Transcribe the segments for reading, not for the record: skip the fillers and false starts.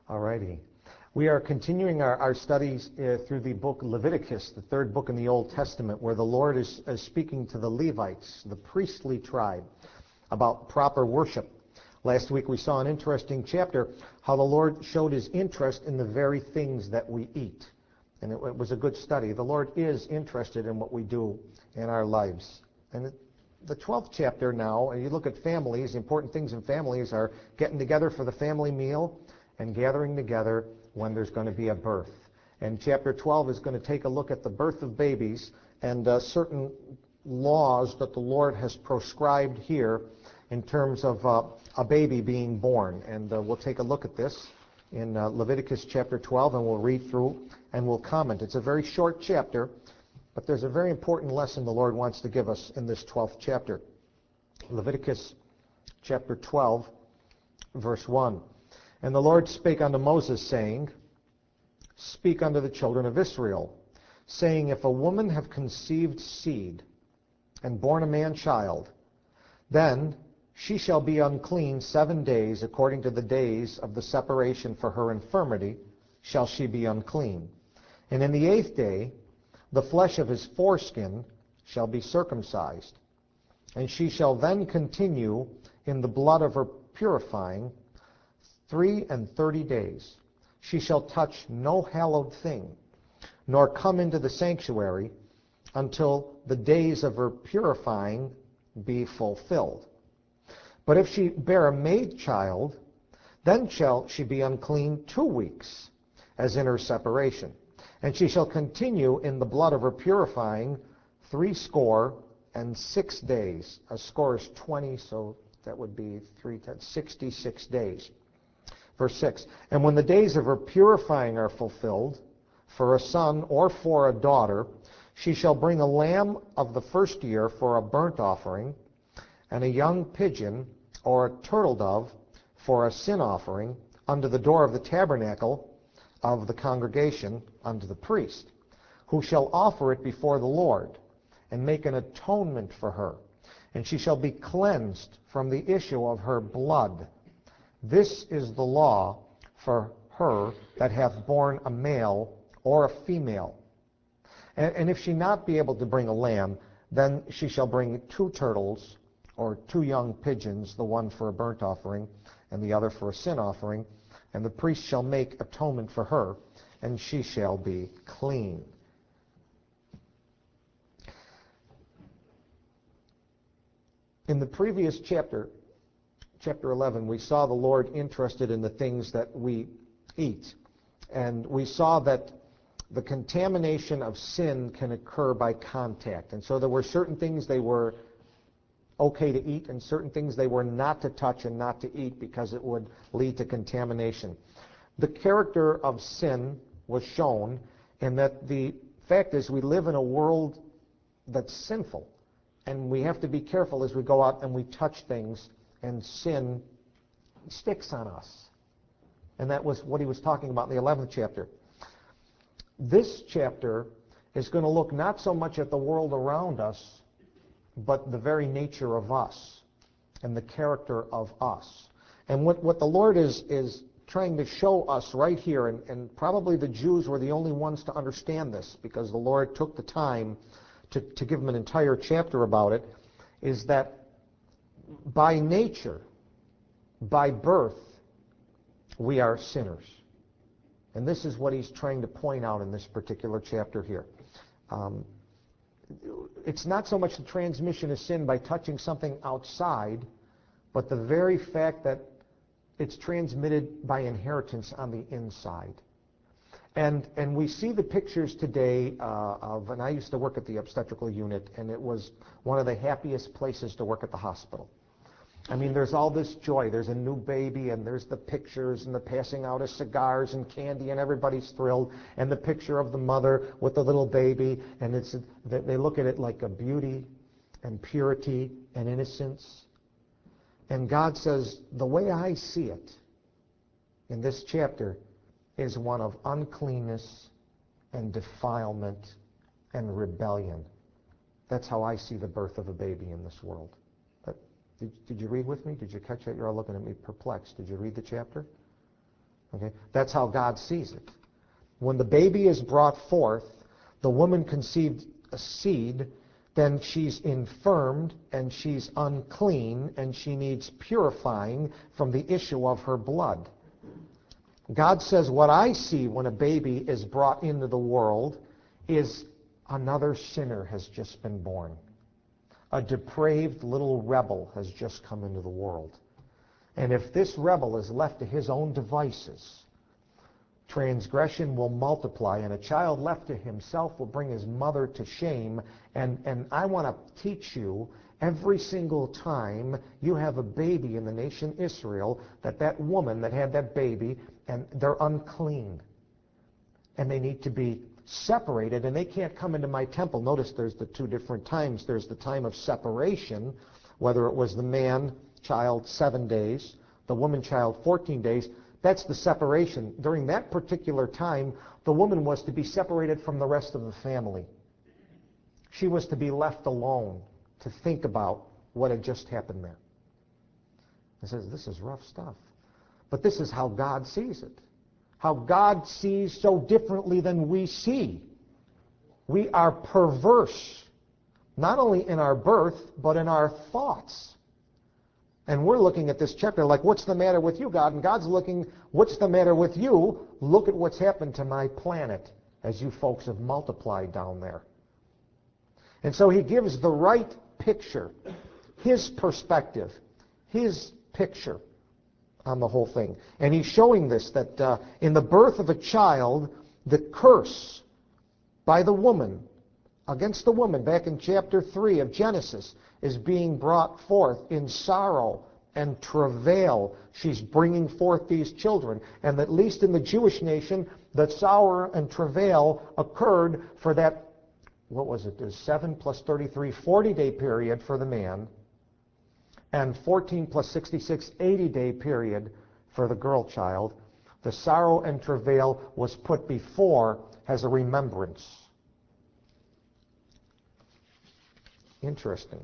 Alrighty. We are continuing our studies through the book Leviticus, the third book in the Old Testament, where the Lord is speaking to the Levites, the priestly tribe, about proper worship. Last week we saw an interesting chapter, how the Lord showed his interest in the very things that we eat. And it was a good study. The Lord is interested in what we do in our lives. And the 12th chapter now, and you look at families, the important things in families are getting together for the family meal and gathering together when there's going to be a birth. And chapter 12 is going to take a look at the birth of babies and certain laws that the Lord has prescribed here in terms of a baby being born. And we'll take a look at this in Leviticus chapter 12, and we'll read through and we'll comment. It's a very short chapter, but there's a very important lesson the Lord wants to give us in this 12th chapter. Leviticus chapter 12, verse 1. And the Lord spake unto Moses, saying, Speak unto the children of Israel, saying, If a woman have conceived seed, and born a man child, then she shall be unclean 7 days, according to the days of the separation for her infirmity, shall she be unclean. And in the 8th day, the flesh of his foreskin shall be circumcised. And she shall then continue in the blood of her purifying 33 days. She shall touch no hallowed thing, nor come into the sanctuary until the days of her purifying be fulfilled. But if she bear a maid child, then shall she be unclean 2 weeks, as in her separation. And she shall continue in the blood of her purifying 66 days. A score is 20, so that would be 66 days. Verse 6, And when the days of her purifying are fulfilled, for a son or for a daughter, she shall bring a lamb of the first year for a burnt offering, and a young pigeon or a turtle dove for a sin offering unto the door of the tabernacle of the congregation unto the priest, who shall offer it before the Lord, and make an atonement for her. And she shall be cleansed from the issue of her blood. This is the law for her that hath borne a male or a female. And if she not be able to bring a lamb, then she shall bring 2 turtles or 2 young pigeons, the one for a burnt offering and the other for a sin offering. And the priest shall make atonement for her, and she shall be clean. In the previous chapter, chapter 11, we saw the Lord interested in the things that we eat. And we saw that the contamination of sin can occur by contact. And so there were certain things they were okay to eat and certain things they were not to touch and not to eat because it would lead to contamination. The character of sin was shown in that the fact is we live in a world that's sinful. And we have to be careful as we go out and we touch things, and sin sticks on us. And that was what he was talking about in the 11th chapter. This chapter is going to look not so much at the world around us, but the very nature of us and the character of us. And what the Lord is trying to show us right here, and probably the Jews were the only ones to understand this because the Lord took the time to give them an entire chapter about it, is that by nature, by birth, we are sinners. And this is what he's trying to point out in this particular chapter here. It's not so much the transmission of sin by touching something outside, but the very fact that it's transmitted by inheritance on the inside. And we see the pictures today and I used to work at the obstetrical unit, and it was one of the happiest places to work at the hospital. I mean, there's all this joy. There's a new baby, and there's the pictures and the passing out of cigars and candy, and everybody's thrilled, and the picture of the mother with the little baby, and they look at it like a beauty and purity and innocence. And God says, the way I see it in this chapter is one of uncleanness and defilement and rebellion. That's how I see the birth of a baby in this world. Did you read with me? Did you catch that? You're all looking at me perplexed. Did you read the chapter? Okay? That's how God sees it. When the baby is brought forth, the woman conceived a seed, then she's infirmed and she's unclean and she needs purifying from the issue of her blood. God says, what I see when a baby is brought into the world is another sinner has just been born. A depraved little rebel has just come into the world. And if this rebel is left to his own devices, transgression will multiply, and a child left to himself will bring his mother to shame. And I want to teach you, every single time you have a baby in the nation Israel, that woman that had that baby, and they're unclean. And they need to be separated, and they can't come into my temple. Notice there's the two different times. There's the time of separation, whether it was the man child 7 days, the woman child 14 days. That's the separation. During that particular time, the woman was to be separated from the rest of the family. She was to be left alone to think about what had just happened there. It says, this is rough stuff. But this is how God sees it. How God sees so differently than we see. We are perverse, not only in our birth, but in our thoughts. And we're looking at this chapter like, what's the matter with you, God? And God's looking, what's the matter with you? Look at what's happened to my planet as you folks have multiplied down there. And so he gives the right picture, his perspective, his picture on the whole thing. And he's showing this, that in the birth of a child, the curse by the woman, against the woman, back in chapter 3 of Genesis, is being brought forth in sorrow and travail. She's bringing forth these children. And at least in the Jewish nation, that sorrow and travail occurred for that, what was it, there's 7 plus 33, 40-day period for the man, and 14 plus 66, 80-day period for the girl child. The sorrow and travail was put before as a remembrance. Interesting.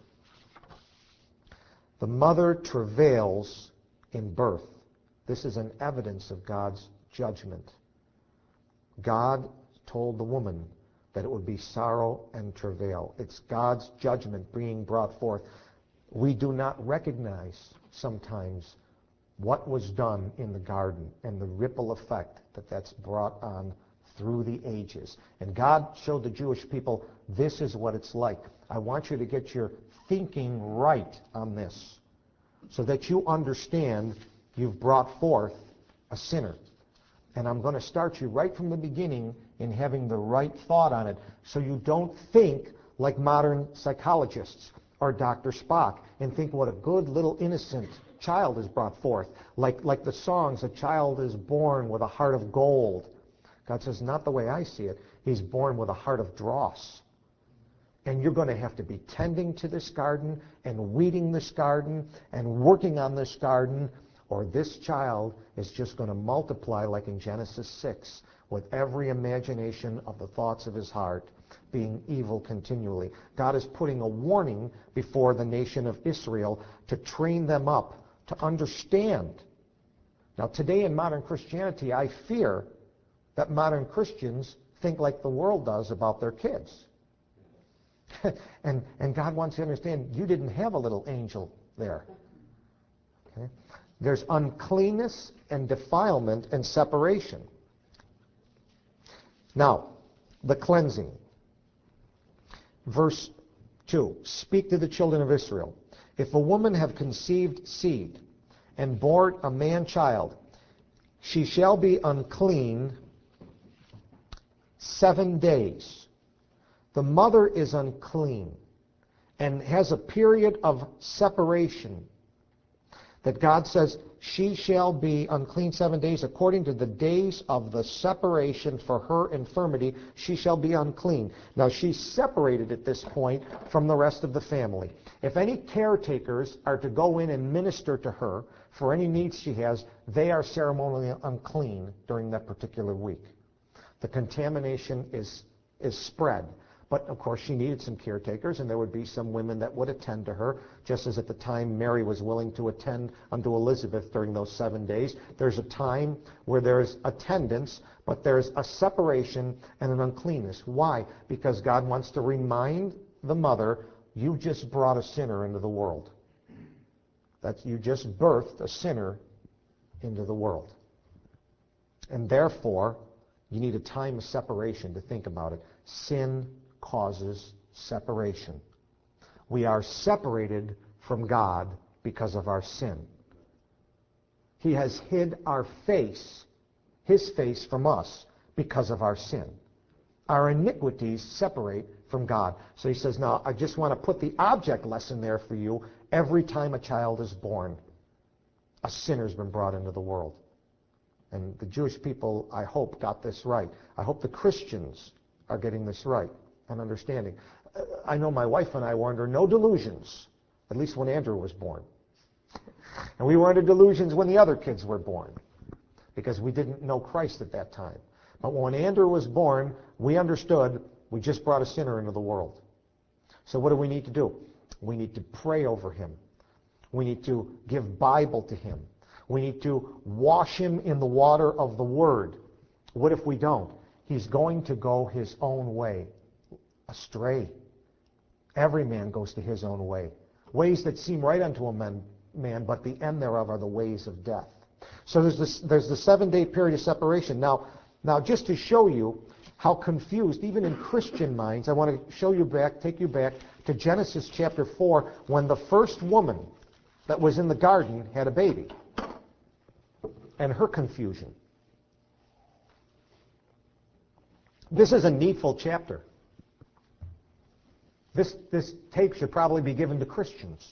The mother travails in birth. This is an evidence of God's judgment. God told the woman that it would be sorrow and travail. It's God's judgment being brought forth. We do not recognize sometimes what was done in the garden and the ripple effect that that's brought on through the ages. And God showed the Jewish people, this is what it's like. I want you to get your thinking right on this so that you understand you've brought forth a sinner. And I'm going to start you right from the beginning in having the right thought on it so you don't think like modern psychologists or Dr. Spock and think what a good little innocent child is brought forth. Like the songs, a child is born with a heart of gold. God says, not the way I see it. He's born with a heart of dross. And you're going to have to be tending to this garden and weeding this garden and working on this garden, or this child is just going to multiply like in Genesis 6 with every imagination of the thoughts of his heart being evil continually. God is putting a warning before the nation of Israel to train them up to understand. Now today in modern Christianity, I fear that modern Christians think like the world does about their kids. and God wants you to understand, you didn't have a little angel there. Okay? There's uncleanness and defilement and separation. Now, the cleansing. Verse 2, speak to the children of Israel. If a woman have conceived seed and born a man child, she shall be unclean 7 days. The mother is unclean and has a period of separation that God says she shall be unclean 7 days. According to the days of the separation for her infirmity, she shall be unclean. Now she's separated at this point from the rest of the family. If any caretakers are to go in and minister to her for any needs she has, they are ceremonially unclean during that particular week. The contamination is spread. But of course she needed some caretakers, and there would be some women that would attend to her, just as at the time Mary was willing to attend unto Elizabeth during those 7 days. There's a time where there's attendance, but there's a separation and an uncleanness. Why? Because God wants to remind the mother, you just brought a sinner into the world. You just birthed a sinner into the world. And therefore, you need a time of separation to think about it. Sin causes separation. We are separated from God because of our sin. He has hid our face, his face from us because of our sin. Our iniquities separate from God. So he says, now I just want to put the object lesson there for you. Every time a child is born, a sinner's been brought into the world. And the Jewish people, I hope, got this right. I hope the Christians are getting this right and understanding. I know my wife and I were under no delusions, at least when Andrew was born. And we were under delusions when the other kids were born, because we didn't know Christ at that time. But when Andrew was born, we understood we just brought a sinner into the world. So what do we need to do? We need to pray over him. We need to give Bible to him. We need to wash him in the water of the Word. What if we don't? He's going to go his own way, astray. Every man goes to his own way. Ways that seem right unto a man, but the end thereof are the ways of death. So there's the 7-day period of separation. Now, just to show you how confused, even in Christian minds, I want to take you back to Genesis chapter 4, when the first woman that was in the garden had a baby, and her confusion. This is a needful chapter. This tape should probably be given to Christians.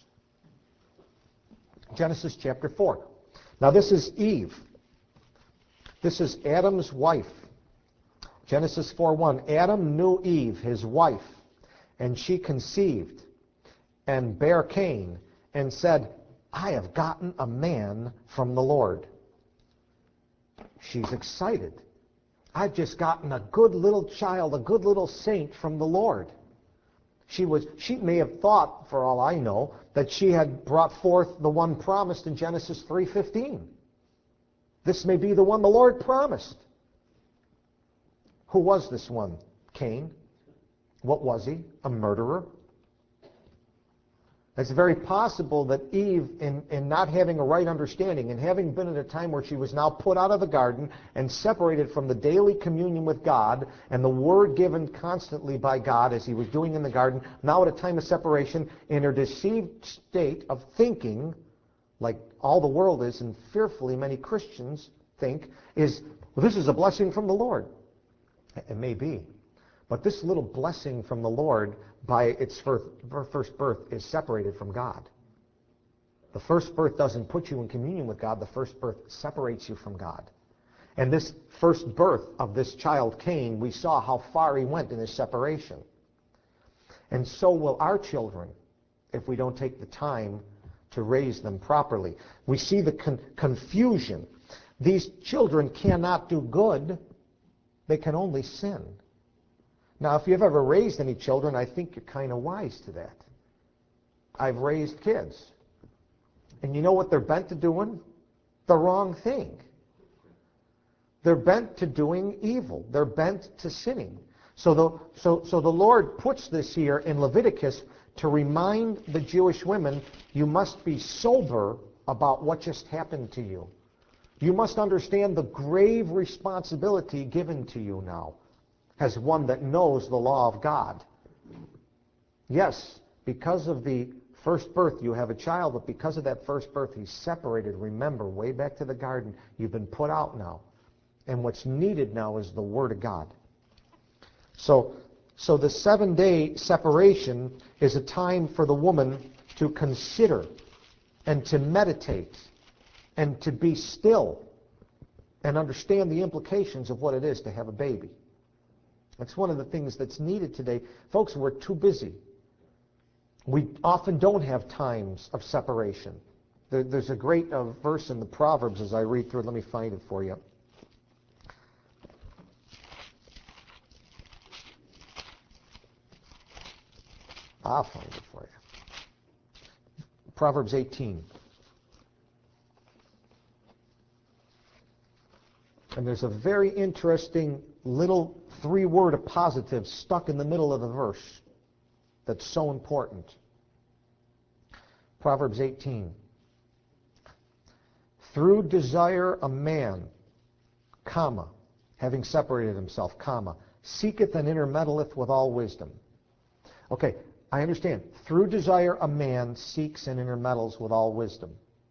Genesis chapter 4. Now this is Eve. This is Adam's wife. Genesis 4:1. Adam knew Eve, his wife, and she conceived and bare Cain, and said, I have gotten a man from the Lord. She's excited. I've just gotten a good little child, a good little saint from the Lord. She may have thought, for all I know, that she had brought forth the one promised in Genesis 3:15. This may be the one the Lord promised. Who was this one? Cain. What was he? A murderer. It's very possible that Eve, in not having a right understanding, and having been at a time where she was now put out of the garden and separated from the daily communion with God and the word given constantly by God as he was doing in the garden, now at a time of separation, in her deceived state of thinking, like all the world is, and fearfully many Christians think, is, well, this is a blessing from the Lord. It may be. But this little blessing from the Lord, by its first birth, is separated from God. The first birth doesn't put you in communion with God. The first birth separates you from God. And this first birth of this child, Cain, we saw how far he went in his separation. And so will our children if we don't take the time to raise them properly. We see the confusion. These children cannot do good. They can only sin. Now, if you've ever raised any children, I think you're kind of wise to that. I've raised kids. And you know what they're bent to doing? The wrong thing. They're bent to doing evil. They're bent to sinning. So the Lord puts this here in Leviticus to remind the Jewish women, you must be sober about what just happened to you. You must understand the grave responsibility given to you now as one that knows the law of God. Yes, because of the first birth you have a child, but because of that first birth he's separated. Remember, way back to the garden, you've been put out now. And what's needed now is the Word of God. So the 7-day separation is a time for the woman to consider and to meditate and to be still and understand the implications of what it is to have a baby. That's one of the things that's needed today. Folks, we're too busy. We often don't have times of separation. There's a great verse in the Proverbs as I read through it. Let me find it for you. I'll find it for you. Proverbs 18. And there's a very interesting little three-word appositive stuck in the middle of the verse that's so important. Proverbs 18. Through desire a man, comma, having separated himself, comma, seeketh and intermeddleth with all wisdom. Okay, I understand. Through desire a man seeks and intermeddles with all wisdom.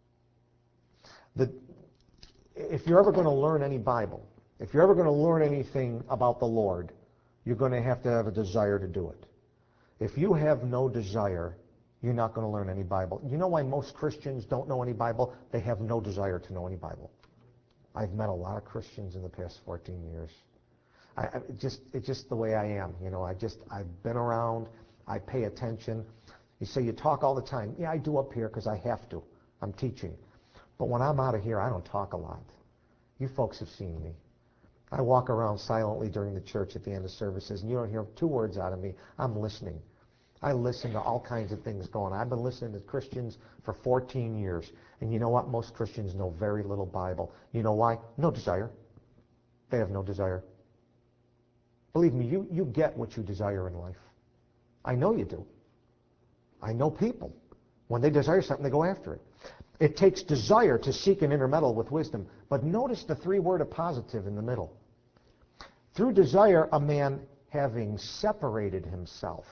If you're ever going to learn any Bible, if you're ever going to learn anything about the Lord, you're going to have a desire to do it. If you have no desire, you're not going to learn any Bible. You know why most Christians don't know any Bible? They have no desire to know any Bible. I've met a lot of Christians in the past 14 years. It's just the way I am. You know, I've been around. I pay attention. You say you talk all the time. Yeah, I do up here because I have to. I'm teaching. But when I'm out of here, I don't talk a lot. You folks have seen me. I walk around silently during the church at the end of services, and you don't hear 2 words out of me. I'm listening. I listen to all kinds of things going on. I've been listening to Christians for 14 years. And you know what? Most Christians know very little Bible. You know why? No desire. They have no desire. Believe me, you get what you desire in life. I know you do. I know people. When they desire something, they go after it. It takes desire to seek and intermeddle with wisdom. But notice the 3-word appositive in the middle. Through desire, a man having separated himself.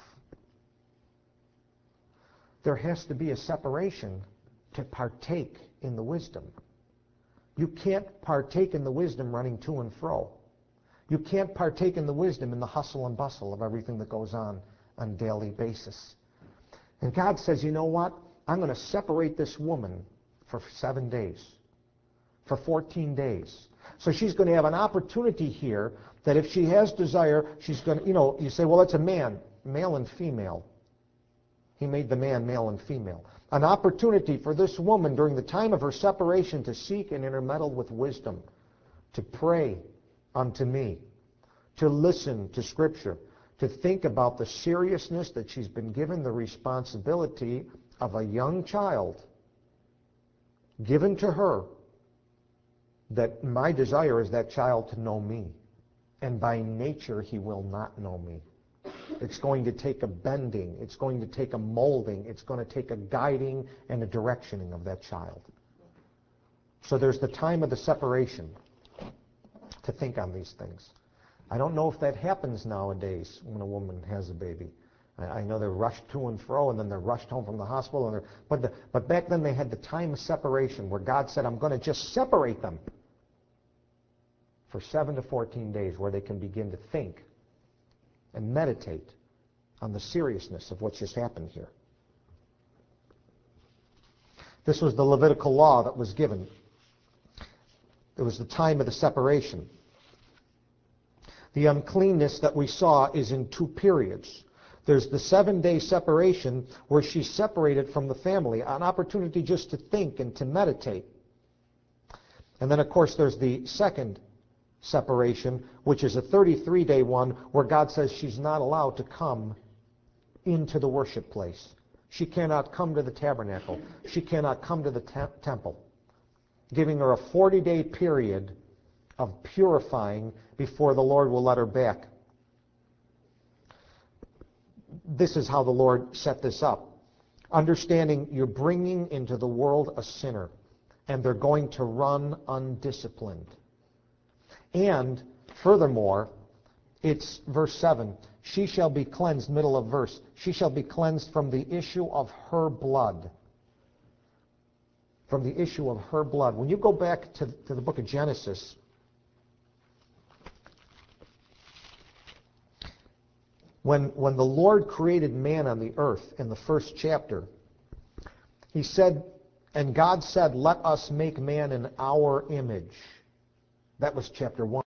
There has to be a separation to partake in the wisdom. You can't partake in the wisdom running to and fro. You can't partake in the wisdom in the hustle and bustle of everything that goes on a daily basis. And God says, you know what? I'm going to separate this woman for 7 days, for 14 days. So she's going to have an opportunity here that if she has desire, she's going to, you say, well, it's a man, male and female. He made the man male and female. An opportunity for this woman during the time of her separation to seek and intermeddle with wisdom, to pray unto me, to listen to Scripture, to think about the seriousness that she's been given the responsibility of a young child given to her, that my desire is that child to know me. And by nature, he will not know me. It's going to take a bending. It's going to take a molding. It's going to take a guiding and a directioning of that child. So there's the time of the separation to think on these things. I don't know if that happens nowadays when a woman has a baby. I know they're rushed to and fro, and then they're rushed home from the hospital. But back then they had the time of separation where God said, I'm going to just separate them for 7 to 14 days where they can begin to think and meditate on the seriousness of what's just happened here. This was the Levitical law that was given. It was the time of the separation. The uncleanness that we saw is in 2 periods. There's the 7-day separation where she's separated from the family, an opportunity just to think and to meditate. And then, of course, there's the second separation, which is a 33-day one where God says she's not allowed to come into the worship place. She cannot come to the tabernacle. She cannot come to the temple, giving her a 40-day period of purifying before the Lord will let her back. This is how the Lord set this up. Understanding you're bringing into the world a sinner, and they're going to run undisciplined. And furthermore, it's verse 7, she shall be cleansed, middle of verse, she shall be cleansed from the issue of her blood. From the issue of her blood. When you go back to the book of Genesis, when the Lord created man on the earth in the first chapter, he said, and God said, let us make man in our image. That was chapter 1.